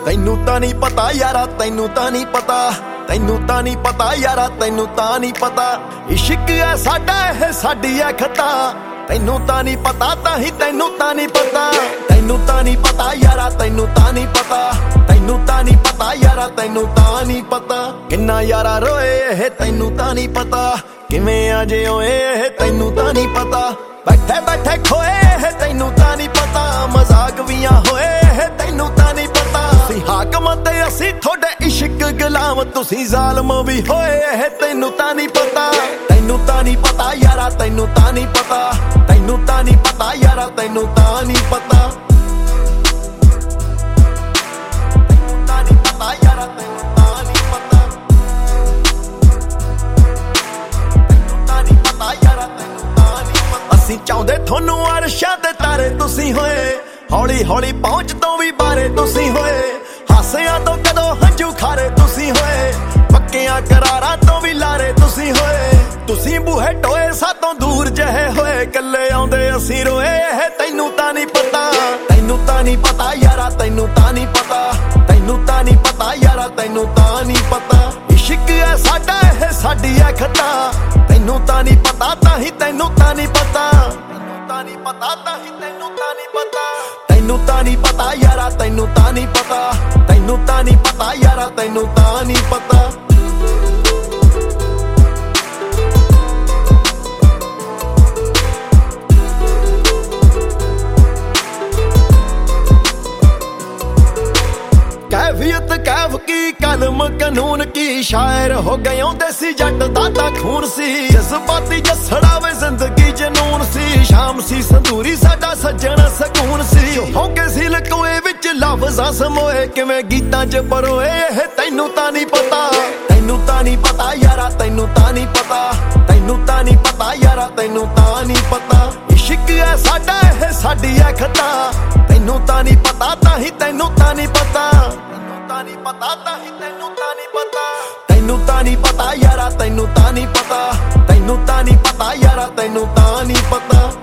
ਤੈਨੂੰ ਤਾਂ ਨਹੀਂ ਪਤਾ ਯਾਰਾ, ਤੈਨੂੰ ਤਾਂ ਨਹੀਂ ਪਤਾ, ਤੈਨੂੰ ਤਾਂ ਨਹੀਂ ਪਤਾ ਯਾਰਾ, ਤੈਨੂੰ ਤਾਂ ਨਹੀਂ ਪਤਾ। ਇਸ਼ਕ ਹੈ ਸਾਡਾ, ਇਹ ਸਾਡੀ ਹੈ ਖਤਾ, ਤੈਨੂੰ ਤਾਂ ਨਹੀਂ ਪਤਾ, ਤਾਂ ਹੀ ਤੈਨੂੰ ਤਾਂ ਨਹੀਂ ਪਤਾ। ਤੈਨੂੰ ਤਾਂ ਨਹੀਂ ਪਤਾ ਯਾਰਾ, ਤੈਨੂੰ ਤਾਂ ਨਹੀਂ ਪਤਾ, ਤੈਨੂੰ ਤਾਂ ਨਹੀਂ ਪਤਾ ਯਾਰਾ, ਤੈਨੂੰ ਤਾਂ ਨਹੀਂ ਪਤਾ। ਕਿੰਨਾ ਯਾਰਾ ਰੋਏ ਇਹ ਤੈਨੂੰ ਤਾਂ ਨਹੀਂ ਪਤਾ, ਕਿਵੇਂ ਆ ਜੇ ਓਏ ਇਹ ਤੈਨੂੰ ਤਾਂ ਨਹੀਂ ਪਤਾ। ਬੈਠੇ ਬੈਠੇ ਖੋਏ ਇਹ ਤੈਨੂੰ ਤਾਂ ਨਹੀਂ ਪਤਾ, ਮਜ਼ਾਕ ਵੀਆਂ ਹੋਏ ਇਹ ਤੈਨੂੰ ਤਾਂ ਨਹੀਂ ਪਤਾ। ਤੁਸੀਂ ਹਾਕਮ ਤੇ ਅਸੀਂ ਤੁਹਾਡੇ ਇਸ਼ਕ ਗੁਲਾਮ, ਤੁਸੀਂ ਜ਼ਾਲਮ ਵੀ ਹੋਏ ਇਹ ਤੈਨੂੰ ਤਾਂ ਨਹੀਂ ਪਤਾ। ਤੈਨੂੰ ਤਾਂ ਨਹੀਂ ਪਤਾ ਯਾਰਾ, ਤੈਨੂੰ ਤਾਂ ਨਹੀਂ ਪਤਾ, ਤੈਨੂੰ ਤਾਂ ਨਹੀਂ ਪਤਾ ਯਾਰਾ, ਤੈਨੂੰ ਤਾਂ ਨਹੀਂ ਪਤਾ। ਤੈਨੂੰ ਤਾਂ ਨਹੀਂ ਪਤਾ ਯਾਰਾ, ਤੈਨੂੰ ਤਾਂ ਨਹੀਂ ਪਤਾ, ਤੈਨੂੰ ਤਾਂ ਨਹੀਂ ਪਤਾ ਯਾਰਾ, ਤੈਨੂੰ ਤਾਂ ਨਹੀਂ ਪਤਾ। ਅਸੀਂ ਚਾਹੁੰਦੇ ਤੁਹਾਨੂੰ ਅਰਸ਼ਾਂ ਤੇ ਤਾਰੇ ਤੁਸੀਂ ਹੋਏ, ਹੌਲੀ ਹੌਲੀ ਪਹੁੰਚ ਤੋਂ ਵੀ ਬਾਰੇ ਤੁਸੀਂ ਹੋਏ। ਹਾਸਿਆਂ ਤੋਂ ਕਦੋਂ ਹੰਝੂ ਖਾਰੇ ਤੁਸੀਂ ਹੋਏ, ਪੱਕਿਆਂ ਕਰਾਰਾਂ ਤੋਂ ਵੀ ਲਾਰੇ ਤੁਸੀਂ ਹੋਏ। ਤੁਸੀਂ ਬੂਹੇ ਟੋਏ ਸਾਤੋਂ ਦੂਰ ਜਿਹੇ ਹੋਏ, ਕੱਲੇ ਆਉਂਦੇ ਅਸੀਂ ਰੋਏ ਇਹ ਤੈਨੂੰ ਤਾਂ ਨਹੀਂ ਪਤਾ। ਤੈਨੂੰ ਤਾਂ ਨਹੀਂ ਪਤਾ ਯਾਰਾ, ਤੈਨੂੰ ਤਾਂ ਨਹੀਂ ਪਤਾ, ਤੈਨੂੰ ਤਾਂ ਨਹੀਂ ਪਤਾ ਯਾਰਾ, ਤੈਨੂੰ ਤਾਂ ਨਹੀਂ ਪਤਾ। ਇਸ਼ਕ ਹੈ ਸਾਡਾ, ਇਹ ਸਾਡੀ ਹੈ ਖਤਾ, ਤੈਨੂੰ ਤਾਂ ਨਹੀਂ ਪਤਾ, ਤਾਂ ਹੀ ਤੈਨੂੰ ਤਾਂ ਨਹੀਂ ਪਤਾ। ਤੈਨੂੰ ਤਾਂ ਨਹੀਂ ਪਤਾ, ਤਾਂ ਹੀ ਤੈਨੂੰ ਤਾਂ ਨਹੀਂ ਪਤਾ। ਤੈਨੂੰ ਤਾਂ ਨਹੀਂ ਪਤਾ ਯਾਰਾ, ਤੈਨੂੰ ਤਾਂ ਨਹੀਂ ਪਤਾ, ਤੈਨੂੰ ਤਾਂ ਨਹੀਂ ਪਤਾ ਯਾਰਾ, ਤੈਨੂੰ ਤਾਂ ਨਹੀਂ ਪਤਾ। कैफियत कैफ की कलम कानून की, शायर हो गए देसी जट दादा खून सी। जज्बाती जसड़ा वे जिंदगी जनून सी, शाम सी संदूरी साडा सज्जन सकून सी। होके सी लकोए विच लफ्ज़ां समोए, किवें गीतां च परोए ਇਹ ਤੈਨੂੰ ਤਾਂ ਨਹੀਂ ਪਤਾ। ਤੈਨੂੰ ਤਾਂ ਨਹੀਂ ਪਤਾ ਯਾਰਾ, ਤੈਨੂੰ ਤਾਂ ਨਹੀਂ ਪਤਾ, ਤੈਨੂੰ ਤਾਂ ਨਹੀਂ ਪਤਾ ਯਾਰਾ, ਤੈਨੂੰ ਤਾਂ ਨਹੀਂ ਪਤਾ। ਇਸ਼ਕ ਹੈ ਸਾਡਾ, ਇਹ ਸਾਡੀ ਹੈ ਖਤਾ, ਤੈਨੂੰ ਤਾਂ ਨਹੀਂ ਪਤਾ, ਤਾਂ ਹੀ ਤੈਨੂੰ ਤਾਂ ਨਹੀਂ ਪਤਾ। ਤੈਨੂੰ ਤਾਂ ਨਹੀਂ ਪਤਾ, ਤਾਂ ਹੀ ਤੈਨੂੰ ਤਾਂ ਨਹੀਂ ਪਤਾ। ਤੈਨੂੰ ਤਾਂ ਨਹੀਂ ਪਤਾ ਯਾਰਾ, ਤੈਨੂੰ ਤਾਂ ਨਹੀਂ ਪਤਾ, ਤੈਨੂੰ ਤਾਂ ਨਹੀਂ ਪਤਾ ਯਾਰਾ, ਤੈਨੂੰ ਤਾਂ ਨਹੀਂ ਪਤਾ।